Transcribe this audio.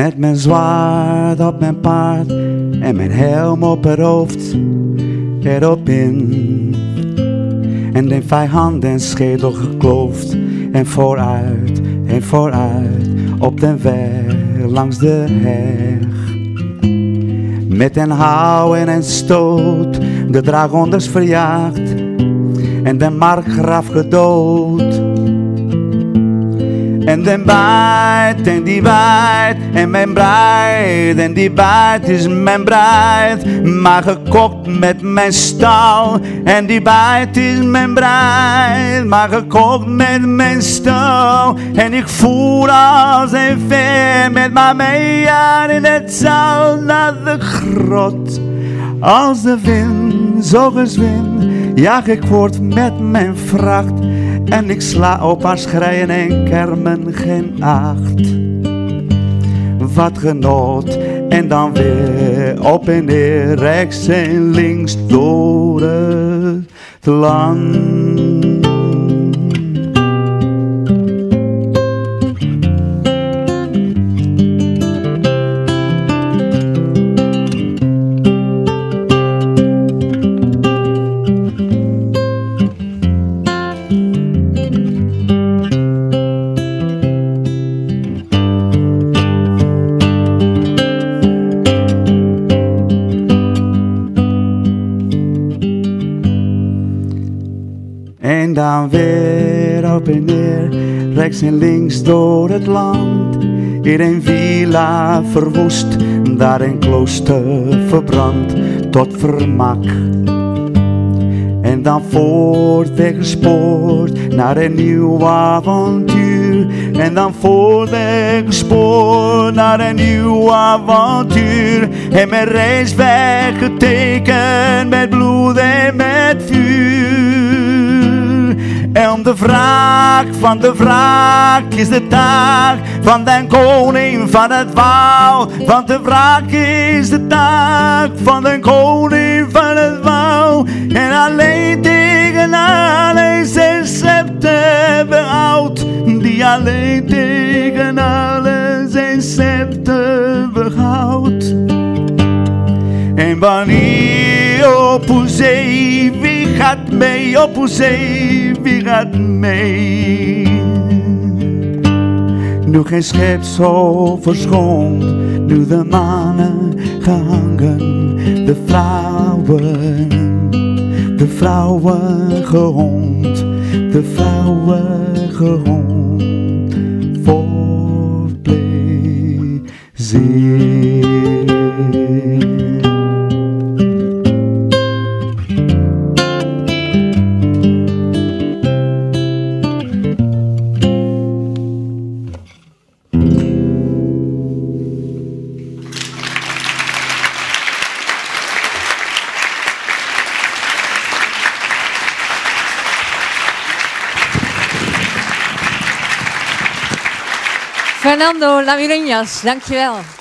Met mijn zwaard op mijn paard en mijn helm op het hoofd erop in. En de vijand en schedel gekloofd en vooruit op den weg langs de heg. Met een houw en een stoot de dragonders verjaagd en de markgraaf gedood. En den bijt en die bijt en mijn bruid en die bijt is mijn bruid, maar gekocht met mijn stal. En die bijt is mijn bruid, maar gekocht met mijn stal. En ik voer als een ver met maar mee aan in het zaal naar de grot. Als de wind zo gezwind, jaag ik voort met mijn vracht. En ik sla op haar schreien en kermen geen acht. Wat genot en dan weer op en neer, rechts en links door het land. En dan weer op en neer, rechts en links door het land. Hier een villa verwoest, daar een klooster verbrand tot vermak. En dan voort weggespoord naar een nieuw avontuur. En dan voort weggespoord naar een nieuw avontuur. En mijn reis weggetekend met bloed en met vuur. En om de wraak van de wraak is de taak van den koning van het woud. Want de wraak is de taak van den koning van het woud. En alleen tegen alle zijn scepter behoudt. Die alleen tegen alle zijn scepter behoudt. En wanneer op zee, wie gaat mee? Op zee, wie gaat mee? Nu geen schip zo verschoond, nu de manen gehangen, de vrouwen gehond, de vrouwen gehond, voor plezier. Fernando Lamiereñas, dankjewel.